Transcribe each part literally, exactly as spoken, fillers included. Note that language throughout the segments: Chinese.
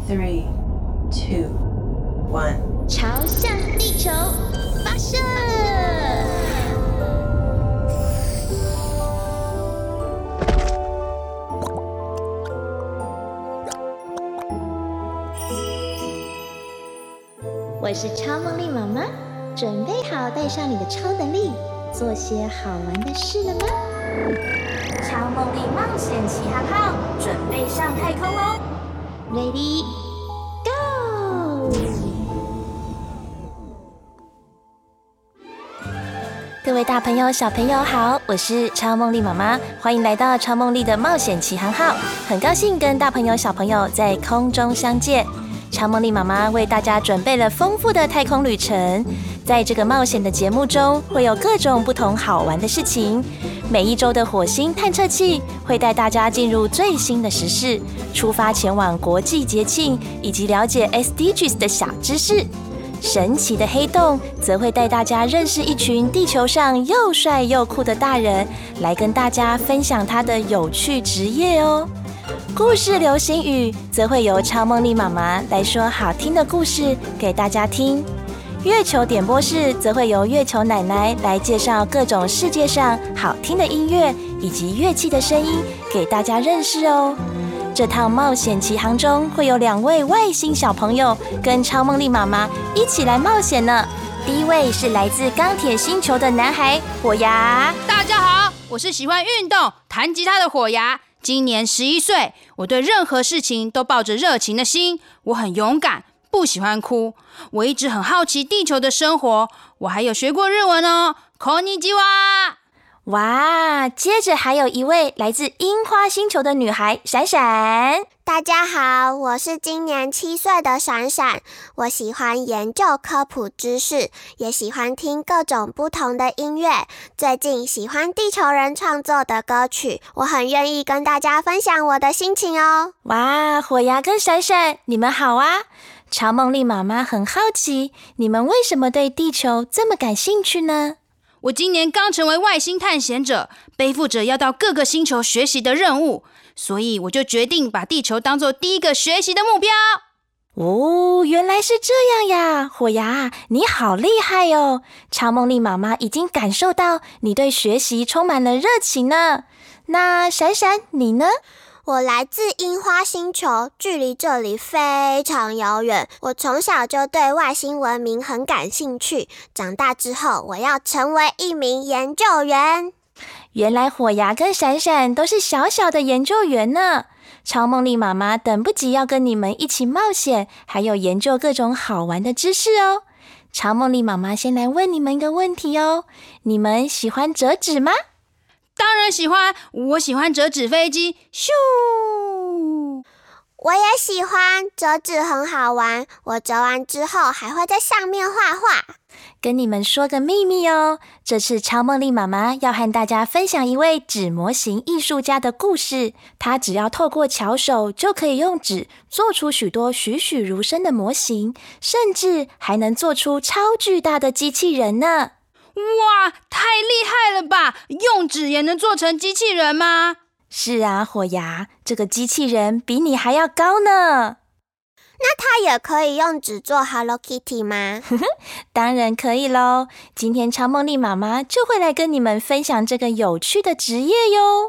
three, two, one. 朝向地球发射！我是超梦丽妈妈，准备好带上你的超能力，做些好玩的事了吗？超梦丽冒险奇航号准备上太空喽 ！Ready, go！ 各位大朋友、小朋友好，我是超梦丽妈妈，欢迎来到超梦丽的冒险奇航号，很高兴跟大朋友、小朋友在空中相见。超梦丽妈妈为大家准备了丰富的太空旅程，在这个冒险的节目中，会有各种不同好玩的事情。每一周的火星探测器会带大家进入最新的时事，出发前往国际节庆，以及了解 S D Gs 的小知识。神奇的黑洞则会带大家认识一群地球上又帅又酷的大人，来跟大家分享他的有趣职业哦。故事流星雨则会由超梦丽妈妈来说好听的故事给大家听，月球点播室则会由月球奶奶来介绍各种世界上好听的音乐以及乐器的声音给大家认识哦。这趟冒险奇航中会有两位外星小朋友跟超梦丽妈妈一起来冒险呢。第一位是来自钢铁星球的男孩火牙。 大家好，我是喜欢运动弹吉他的火牙，今年十一岁，我对任何事情都抱着热情的心，我很勇敢，不喜欢哭。我一直很好奇地球的生活，我还有学过日文哦。こんにちは。 哇，接着还有一位来自樱花星球的女孩闪闪。 大家好，我是今年七岁的闪闪，我喜欢研究科普知识，也喜欢听各种不同的音乐。最近喜欢地球人创作的歌曲，我很愿意跟大家分享我的心情哦。 哇，火牙跟闪闪，你们好啊！超梦丽妈妈很好奇，你们为什么对地球这么感兴趣呢？ 我今年刚成为外星探险者，背负着要到各个星球学习的任务，所以我就决定把地球当作第一个学习的目标。 哦，原来是这样呀，火牙，你好厉害哦！超梦丽妈妈已经感受到你对学习充满了热情呢。那闪闪，你呢？ 我来自樱花星球，距离这里非常遥远。我从小就对外星文明很感兴趣，长大之后我要成为一名研究员。 原来火牙跟闪闪都是小小的研究员呢。超梦丽妈妈等不及要跟你们一起冒险，还有研究各种好玩的知识哦。超梦丽妈妈先来问你们一个问题哦，你们喜欢折纸吗？ 当然喜欢，我喜欢折纸飞机，咻！ 我也喜欢，折纸很好玩，我折完之后还会在上面画画。 跟你们说个秘密哦，这次超梦丽妈妈要和大家分享一位纸模型艺术家的故事。他只要透过巧手，就可以用纸做出许多栩栩如生的模型，甚至还能做出超巨大的机器人呢。 哇，太厉害了吧！用纸也能做成机器人吗？ 是啊，火牙，这个机器人比你还要高呢。 那它也可以用纸做 Hello Kitty 吗？ 当然可以咯。今天超梦丽妈妈就会来跟你们分享这个有趣的职业哟。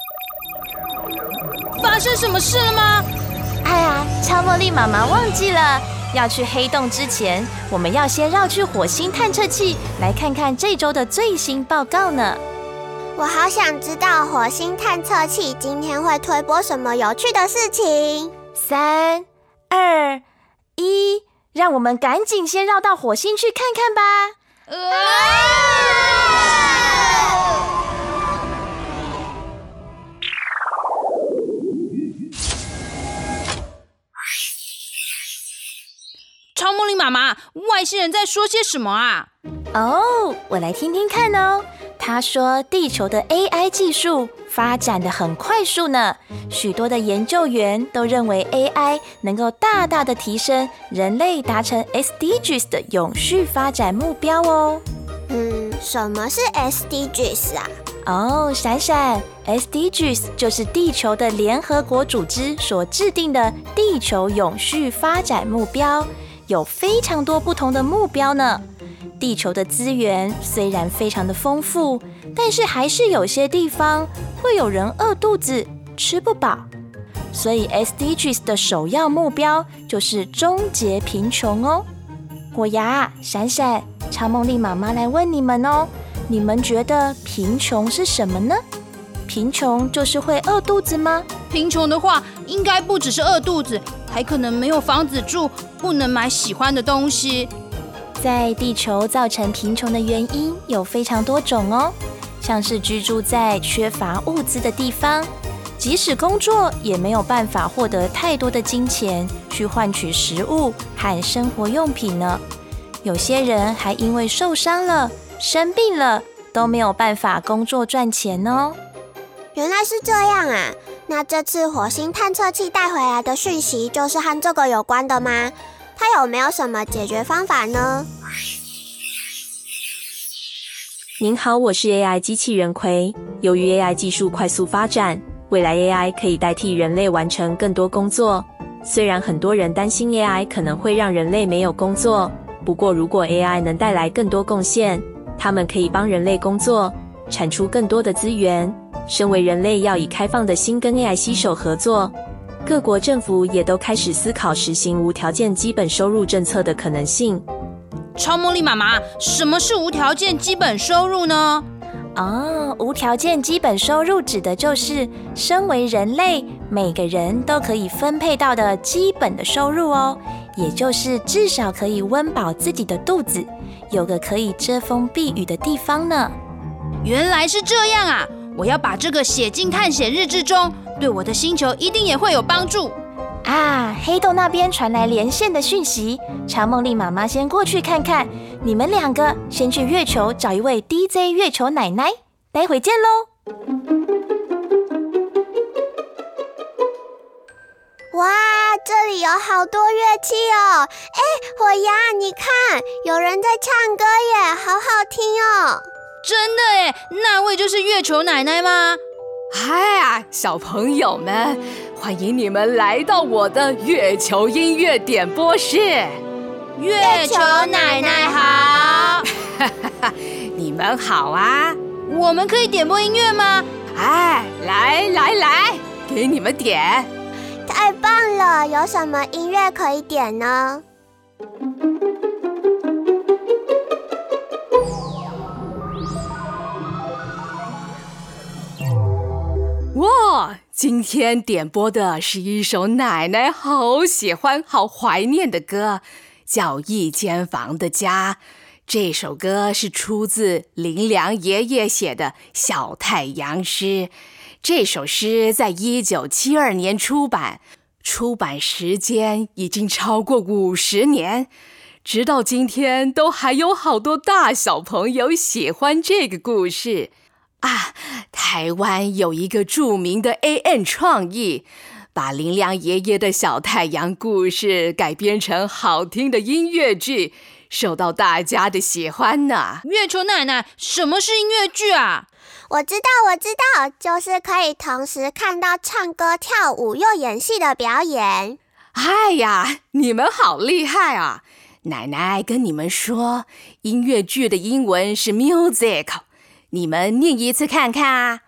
发生什么事了吗？ 哎呀，超梦丽妈妈忘记了，要去黑洞之前，我们要先绕去火星探测器，来看看这周的最新报告呢。 我好想知道火星探测器今天会推播什么有趣的事情。 三、二、一，让我们赶紧先绕到火星去看看吧。 超梦丽妈妈，外星人在说些什么啊？ 哦，我来听听看哦。他说地球的 A I 技术发展得很快速呢，许多的研究员都认为 A I 能够大大的提升人类达成 S D Gs 的永续发展目标哦。 嗯，什么是 S D Gs 啊？ 哦，闪闪 ，S D Gs 就是地球的联合国组织所制定的地球永续发展目标，有非常多不同的目标呢。地球的资源虽然非常的丰富，但是还是有些地方会有人饿肚子，吃不饱。所以 S D Gs 的首要目标就是终结贫穷哦。火牙、闪闪、超梦丽妈妈来问你们哦，你们觉得贫穷是什么呢？贫穷就是会饿肚子吗？ 贫穷的话，应该不只是饿肚子，还可能没有房子住，不能买喜欢的东西。 在地球造成贫穷的原因有非常多种哦，像是居住在缺乏物资的地方，即使工作也没有办法获得太多的金钱去换取食物和生活用品呢。有些人还因为受伤了、生病了，都没有办法工作赚钱哦。 原来是这样啊！那这次火星探测器带回来的讯息就是和这个有关的吗？它有没有什么解决方法呢？ 您好，我是 A I 机器人葵。由于 A I 技术快速发展，未来 A I 可以代替人类完成更多工作。虽然很多人担心 A I 可能会让人类没有工作，不过如果 A I 能带来更多贡献，它们可以帮人类工作，产出更多的资源。身为人类，要以开放的心跟 A I 携手合作。各国政府也都开始思考实行无条件基本收入政策的可能性。 超梦丽妈妈，什么是无条件基本收入呢？ 哦，无条件基本收入指的就是身为人类，每个人都可以分配到的基本的收入哦，也就是至少可以温饱自己的肚子，有个可以遮风避雨的地方呢。 原来是这样啊！我要把这个写进探险日志中，对我的星球一定也会有帮助啊！黑洞那边传来连线的讯息，超梦丽妈妈先过去看看。你们两个先去月球找一位 D J 月球奶奶，待会见喽！ 哇，这里有好多乐器哦！哎，火牙，你看，有人在唱歌耶，好好听哦！ 真的耶，那位就是月球奶奶吗？ 嗨，小朋友们，欢迎你们来到我的月球音乐点播室。 月球奶奶好。 你们好啊！ 我们可以点播音乐吗？ 哎，来来来，给你们点。 太棒了！有什么音乐可以点呢？ 哇，今天点播的是一首奶奶好喜欢、好怀念的歌，叫《一间房的家》。这首歌是出自林良爷爷写的《小太阳诗》。这首诗在一九七二年出版，出版时间已经超过五十年，直到今天都还有好多大小朋友喜欢这个故事。啊，台湾有一个著名的 A N 创意，把林良爷爷的小太阳故事改编成好听的音乐剧，受到大家的喜欢呢。 月球奶奶，什么是音乐剧啊？ 我知道，我知道，就是可以同时看到唱歌、跳舞又演戏的表演。 哎呀，你们好厉害啊！奶奶跟你们说，音乐剧的英文是 musical。你们念一次看看啊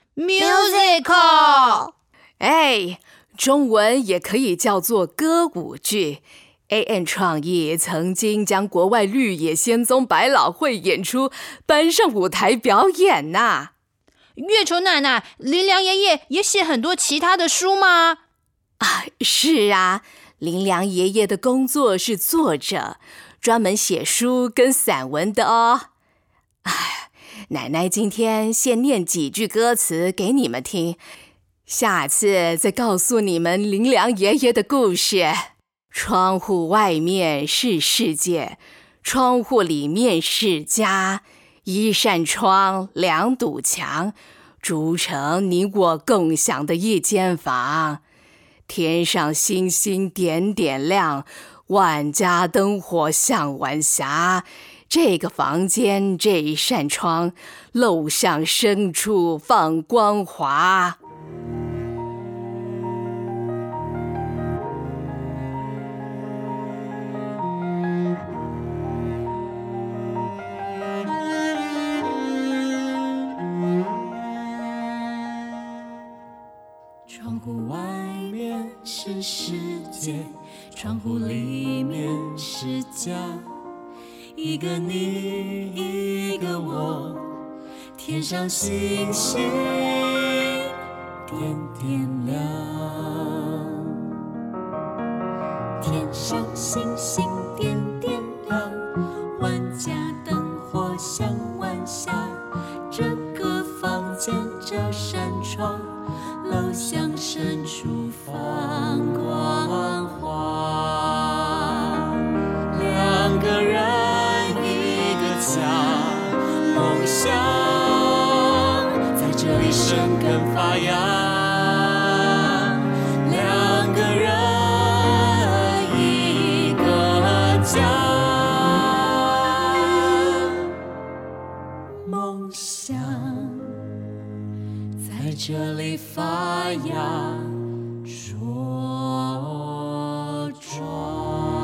！musical， 哎，中文也可以叫做歌舞剧。A N 创意曾经将国外绿野仙踪百老汇演出搬上舞台表演呐。 月球奶奶，林良爷爷也写很多其他的书吗？ 啊，是啊，林良爷爷的工作是作者，专门写书跟散文的哦。哎。奶奶今天先念几句歌词给你们听，下次再告诉你们林良爷爷的故事。窗户外面是世界，窗户里面是家，一扇窗，两堵墙，筑成你我共享的一间房。天上星星点点亮，万家灯火像晚霞。 这个房间这一扇窗漏向深处放光华。 窗户外面是世界，窗户里面是家，一个你一个我，天上星星点点亮，天上星星点点亮，万家灯火向晚霞，这个房间这扇窗漏向深处放光华，两个人一个家，梦想在这里生根发芽，两个人一个家，梦想在这里发芽茁壮。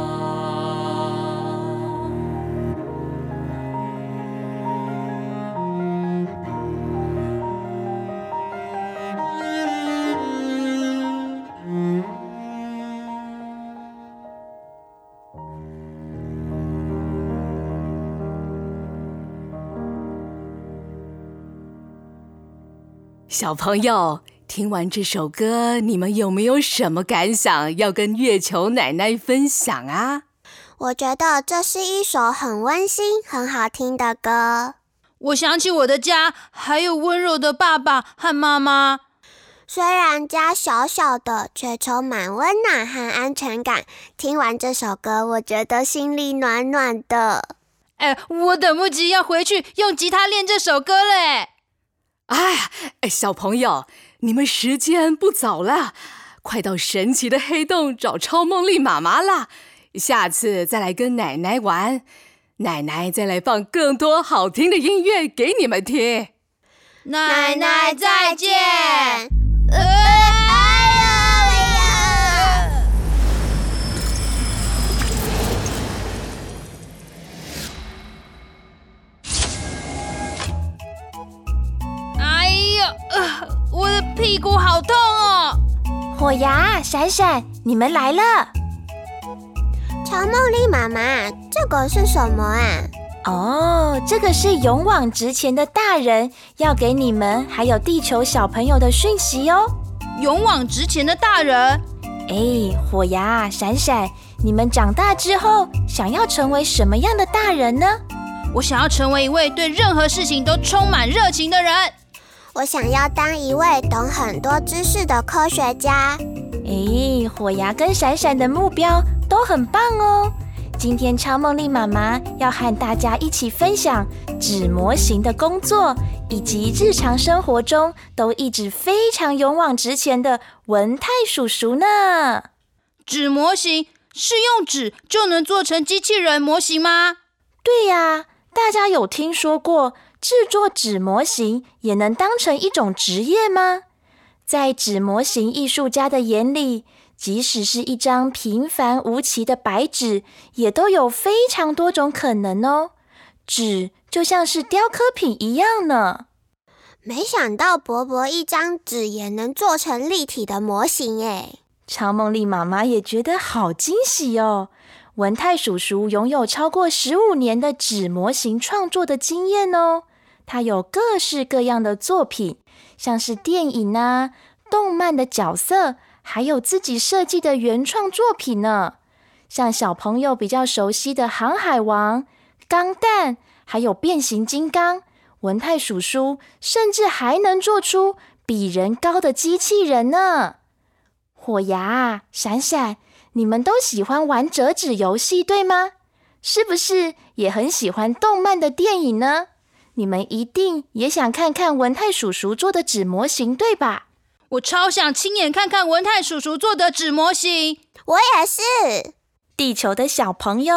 小朋友，听完这首歌，你们有没有什么感想要跟月球奶奶分享啊？ 我觉得这是一首很温馨、很好听的歌。 我想起我的家，还有温柔的爸爸和妈妈。 虽然家小小的，却充满温暖和安全感。听完这首歌，我觉得心里暖暖的。 哎，我等不及要回去用吉他练这首歌了哎。 哎，小朋友，你们时间不早了，快到神奇的黑洞找超梦丽妈妈啦！下次再来跟奶奶玩，奶奶再来放更多好听的音乐给你们听。 奶奶再见。 呃，哎呀哎呀，呃，我的屁股好痛哦！ 火牙、闪闪，你们来了。 超梦丽妈妈，这个是什么啊？ 哦，这个是勇往直前的大人要给你们还有地球小朋友的讯息哦。 勇往直前的大人？ 哎，火牙、闪闪，你们长大之后想要成为什么样的大人呢？ 我想要成为一位对任何事情都充满热情的人。 我想要当一位懂很多知识的科学家。 哎，火牙跟闪闪的目标都很棒哦。今天超梦丽妈妈要和大家一起分享纸模型的工作，以及日常生活中都一直非常勇往直前的文泰叔叔呢。 纸模型是用纸就能做成机器人模型吗？ 对呀，大家有听说过制作纸模型也能当成一种职业吗？在纸模型艺术家的眼里，即使是一张平凡无奇的白纸，也都有非常多种可能哦。纸就像是雕刻品一样呢。 没想到薄薄一张纸也能做成立体的模型耶！ 超梦丽妈妈也觉得好惊喜哦。文泰叔叔拥有超过十五年的纸模型创作的经验哦。他有各式各样的作品，像是电影啊、动漫的角色，还有自己设计的原创作品呢。像小朋友比较熟悉的《航海王》、《钢弹》，还有《变形金刚》，文泰叔叔甚至还能做出比人高的机器人呢。火牙、闪闪，你们都喜欢玩折纸游戏，对吗？是不是也很喜欢动漫的电影呢？你们一定也想看看文泰叔叔做的纸模型，对吧？ 我超想亲眼看看文泰叔叔做的纸模型。 我也是。 地球的小朋友，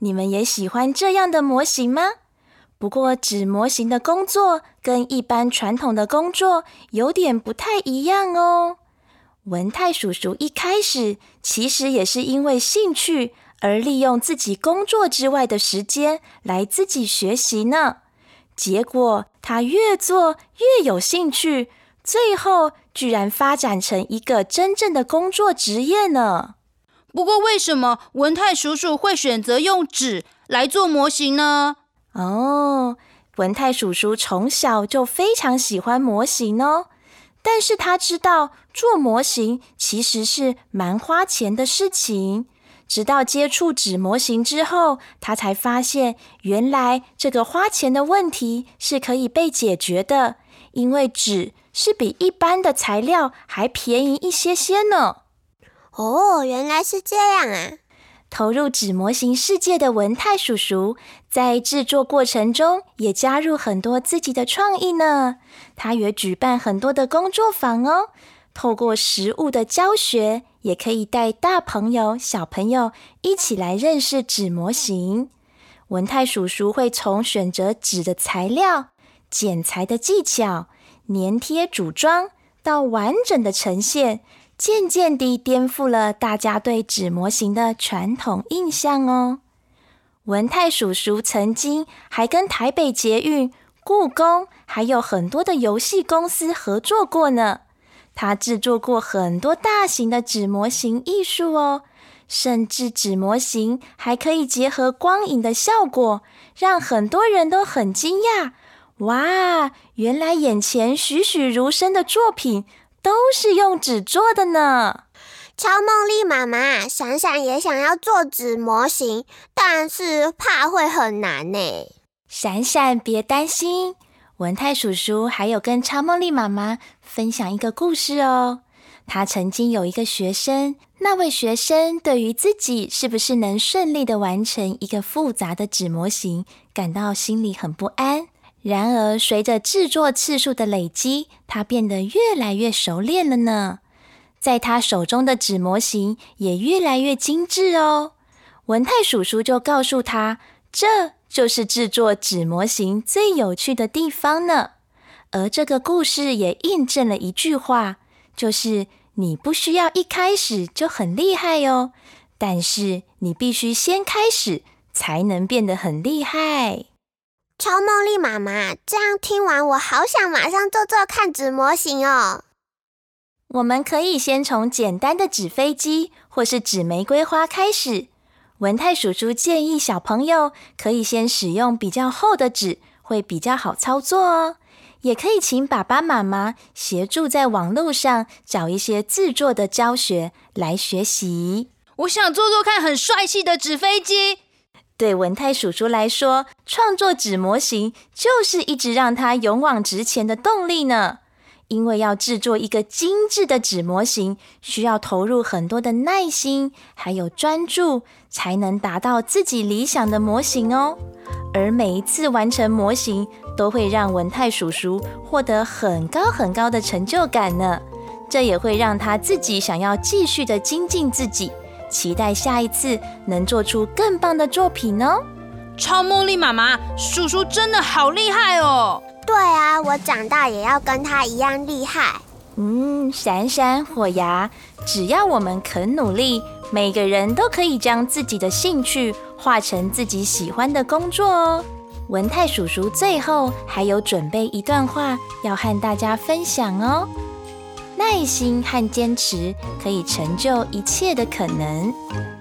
你们也喜欢这样的模型吗？不过纸模型的工作跟一般传统的工作有点不太一样哦。文泰叔叔一开始其实也是因为兴趣而利用自己工作之外的时间来自己学习呢。结果他越做越有兴趣，最后居然发展成一个真正的工作职业呢。 不过为什么文泰叔叔会选择用纸来做模型呢？ 哦，文泰叔叔从小就非常喜欢模型哦，但是他知道做模型其实是蛮花钱的事情。直到接触纸模型之后，他才发现原来这个花钱的问题是可以被解决的，因为纸是比一般的材料还便宜一些些呢。 哦，原来是这样啊！ 投入纸模型世界的文泰叔叔，在制作过程中也加入很多自己的创意呢。他也举办很多的工作坊哦，透过实物的教学，也可以带大朋友、小朋友一起来认识纸模型。文泰叔叔会从选择纸的材料、剪裁的技巧、粘贴组装到完整的呈现，渐渐地颠覆了大家对纸模型的传统印象哦。文泰叔叔曾经还跟台北捷运、故宫还有很多的游戏公司合作过呢。他制作过很多大型的纸模型艺术哦，甚至纸模型还可以结合光影的效果，让很多人都很惊讶。哇，原来眼前栩栩如生的作品都是用纸做的呢。 超梦丽妈妈，闪闪也想要做纸模型，但是怕会很难呢。 闪闪别担心，文泰叔叔还有跟超梦丽妈妈分享一个故事哦。他曾经有一个学生，那位学生对于自己是不是能顺利的完成一个复杂的纸模型感到心里很不安。然而随着制作次数的累积，他变得越来越熟练了呢。在他手中的纸模型也越来越精致哦。文泰叔叔就告诉他，这就是制作纸模型最有趣的地方呢。而这个故事也印证了一句话，就是你不需要一开始就很厉害哦，但是你必须先开始才能变得很厉害。 超梦丽妈妈，这样听完我好想马上做做看纸模型哦。 我们可以先从简单的纸飞机或是纸玫瑰花开始。文泰叔叔建议小朋友可以先使用比较厚的纸，会比较好操作哦。也可以请爸爸妈妈协助在网络上找一些制作的教学来学习。 我想做做看很帅气的纸飞机。 对文泰叔叔来说，创作纸模型就是一直让他勇往直前的动力呢。因为要制作一个精致的纸模型，需要投入很多的耐心，还有专注，才能达到自己理想的模型哦。而每一次完成模型，都会让文泰叔叔获得很高很高的成就感呢。这也会让他自己想要继续的精进自己，期待下一次能做出更棒的作品哦。 超梦丽妈妈，叔叔真的好厉害哦！ 对啊，我长大也要跟他一样厉害。 嗯，闪闪火牙，只要我们肯努力，每个人都可以将自己的兴趣化成自己喜欢的工作哦。文泰叔叔最后还有准备一段话要和大家分享哦。耐心和坚持可以成就一切的可能。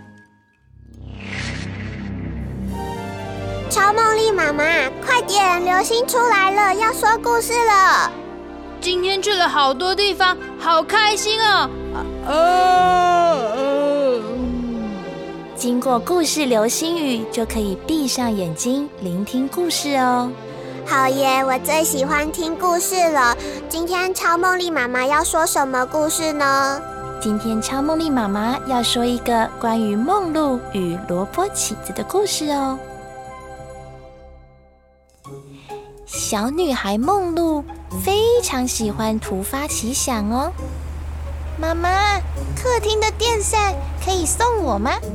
超梦丽妈妈，快点，流星出来了，要说故事了。 今天去了好多地方，好开心哦！啊呃、经过故事流星雨，就可以闭上眼睛聆听故事哦。 好耶，我最喜欢听故事了。今天超梦丽妈妈要说什么故事呢？ 今天超梦丽妈妈要说一个关于梦露与萝卜起子的故事哦。小女孩梦露非常喜欢突发奇想哦。妈妈，客厅的电扇可以送我吗？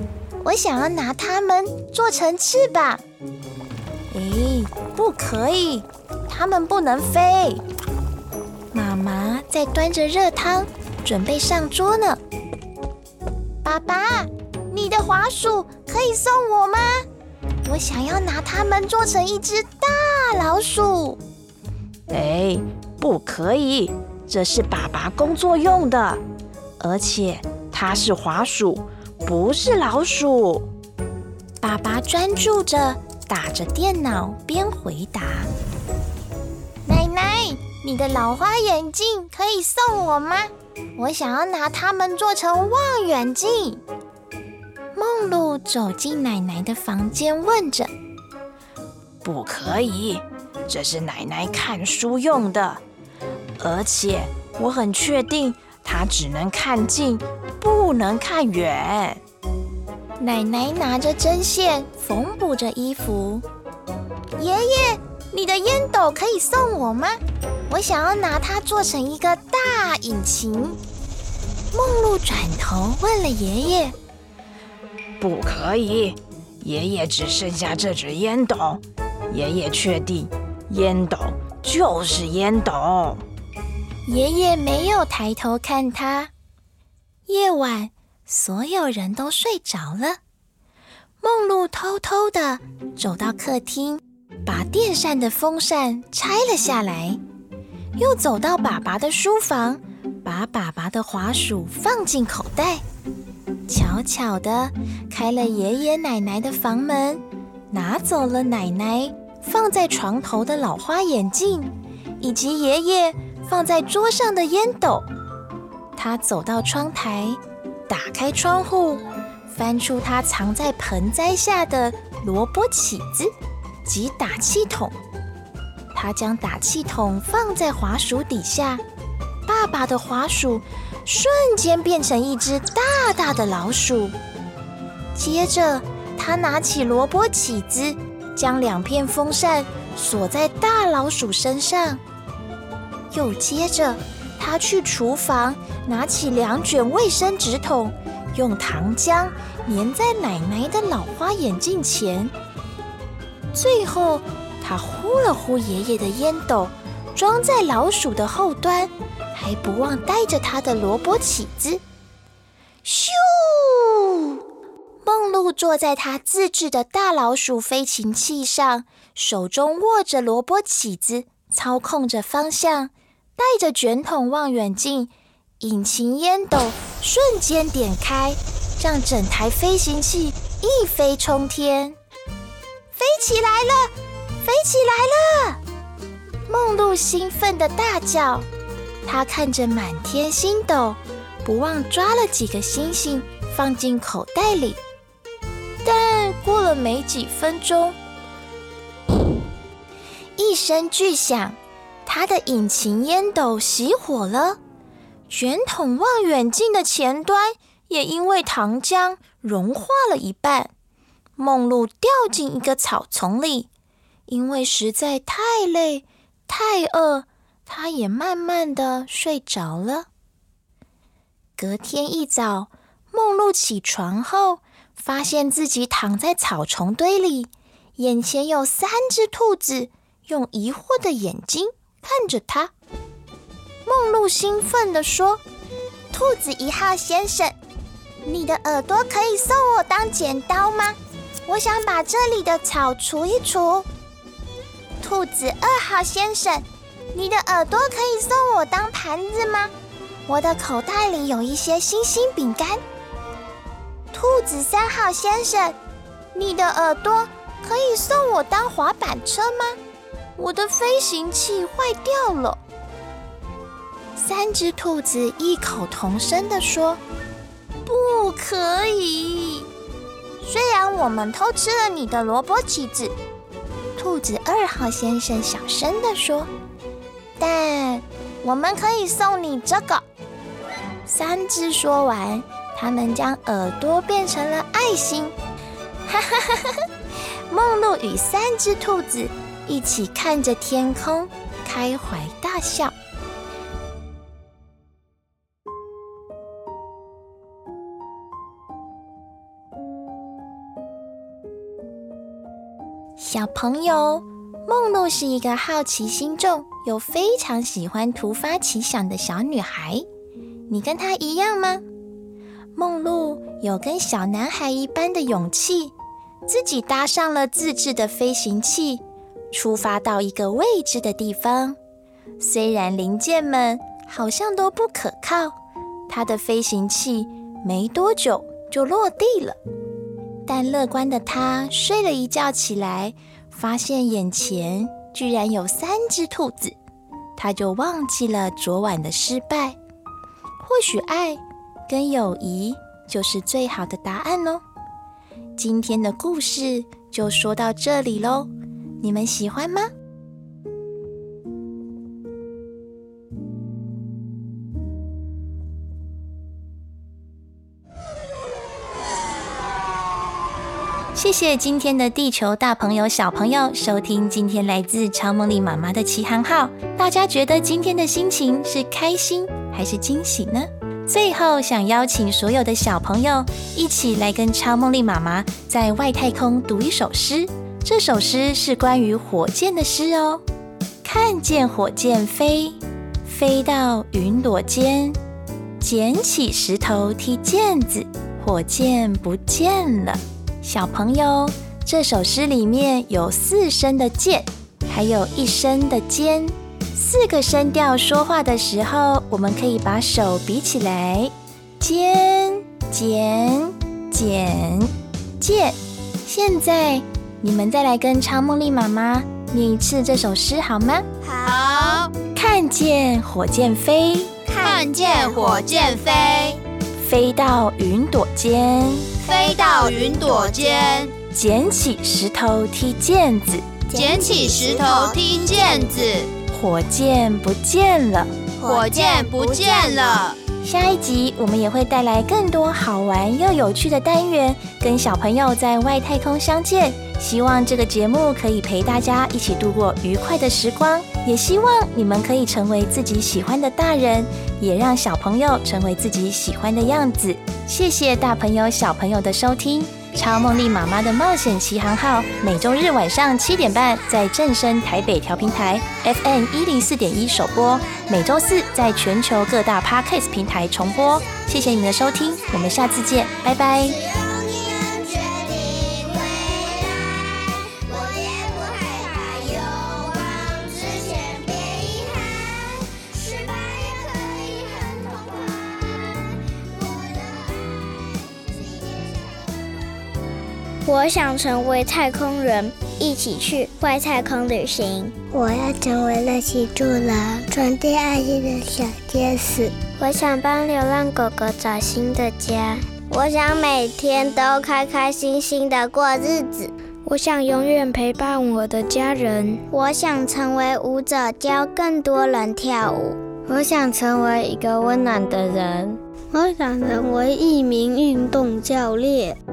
我想要拿它们做成翅膀。诶，不可以，它们不能飞。妈妈在端着热汤，准备上桌呢。爸爸，你的滑鼠可以送我吗？我想要拿它们做成一只大老鼠。 哎，不可以，这是爸爸工作用的，而且它是滑鼠，不是老鼠。 爸爸专注着打着电脑，边回答：奶奶，你的老花眼镜可以送我吗？我想要拿它们做成望远镜。梦露走进奶奶的房间，问着： 不可以，这是奶奶看书用的，而且我很确定它只能看近，不能看远。 奶奶拿着针线缝补着衣服。爷爷，你的烟斗可以送我吗？我想要拿它做成一个大引擎。梦露转头问了爷爷。 不可以，爷爷只剩下这只烟斗，爷爷确定烟斗就是烟斗。 爷爷没有抬头看他。夜晚，所有人都睡着了。梦露偷偷地走到客厅，把电扇的风扇拆了下来，又走到爸爸的书房，把爸爸的滑鼠放进口袋，悄悄地开了爷爷奶奶的房门，拿走了奶奶放在床头的老花眼镜，以及爷爷放在桌上的烟斗。他走到窗台，打开窗户，翻出他藏在盆栽下的萝卜起子及打气筒。他将打气筒放在滑鼠底下，爸爸的滑鼠瞬间变成一只大大的老鼠。接着，他拿起萝卜起子，将两片风扇锁在大老鼠身上。又接着，他去厨房拿起两卷卫生纸筒，用糖浆粘在奶奶的老花眼镜前。最后，他呼了呼爷爷的烟斗，装在老鼠的后端，还不忘带着他的萝卜起子。咻！梦露坐在他自制的大老鼠飞行器上，手中握着萝卜起子，操控着方向，带着卷筒望远镜，引擎烟斗瞬间点开，让整台飞行器一飞冲天。飞起来了！飞起来了！梦露兴奋地大叫。她看着满天星斗，不忘抓了几个星星放进口袋里。但过了没几分钟，一声巨响，她的引擎烟斗熄火了，卷筒望远镜的前端也因为糖浆融化了一半。梦露掉进一个草丛里，因为实在太累太饿，她也慢慢地睡着了。隔天一早，梦露起床后，发现自己躺在草丛堆里，眼前有三只兔子用疑惑的眼睛看着她。梦露兴奋地说：兔子一号先生，你的耳朵可以送我当剪刀吗？我想把这里的草除一除。兔子二号先生，你的耳朵可以送我当盘子吗？我的口袋里有一些星星饼干。兔子三号先生，你的耳朵可以送我当滑板车吗？我的飞行器坏掉了。三只兔子异口同声地说：不可以。虽然我们偷吃了你的萝卜起子，兔子二号先生小声地说，但我们可以送你这个。三只说完，他们将耳朵变成了爱心。哈哈哈哈！梦露与三只兔子一起看着天空，开怀大笑。 小朋友，梦露是一个好奇心重又非常喜欢突发奇想的小女孩。你跟她一样吗？梦露有跟小男孩一般的勇气，自己搭上了自制的飞行器，出发到一个未知的地方。虽然零件们好像都不可靠，她的飞行器没多久就落地了。但乐观的她睡了一觉起来，发现眼前居然有三只兔子，她就忘记了昨晚的失败。或许爱跟友谊就是最好的答案哦。今天的故事就说到这里咯，你们喜欢吗？谢谢今天的地球大朋友小朋友收听今天来自超梦丽妈妈的奇航号。大家觉得今天的心情是开心还是惊喜呢？最后想邀请所有的小朋友一起来跟超梦丽妈妈在外太空读一首诗。这首诗是关于火箭的诗哦。看见火箭飞，飞到云朵间，捡起石头踢毽子，火箭不见了。小朋友，这首诗里面有四声的键，还有一声的尖。四个声调说话的时候，我们可以把手比起来，尖、剪、剪、键。现在你们再来跟超梦丽妈妈念一次这首诗好吗？ 好。 看见火箭飞， 看见火箭飞， 飞到云朵间， 飞到云朵间， 捡起石头踢毽子， 捡起石头踢毽子， 火箭不见了， 火箭不见了。 下一集我们也会带来更多好玩又有趣的单元，跟小朋友在外太空相见。希望这个节目可以陪大家一起度过愉快的时光，也希望你们可以成为自己喜欢的大人，也让小朋友成为自己喜欢的样子。谢谢大朋友小朋友的收听，超梦丽妈妈的冒险奇航号每周日晚上七点半在正声台北调频台 F M 一零四点一首播，每周四在全球各大 Podcast 平台重播。谢谢你们的收听，我们下次见，拜拜。 我想成为太空人，一起去外太空旅行。 我要成为热气助人，传递爱心的小天使。 我想帮流浪狗狗找新的家。 我想每天都开开心心的过日子。 我想永远陪伴我的家人。 我想成为舞者，教更多人跳舞。 我想成为一个温暖的人。我想成为一名运动教练。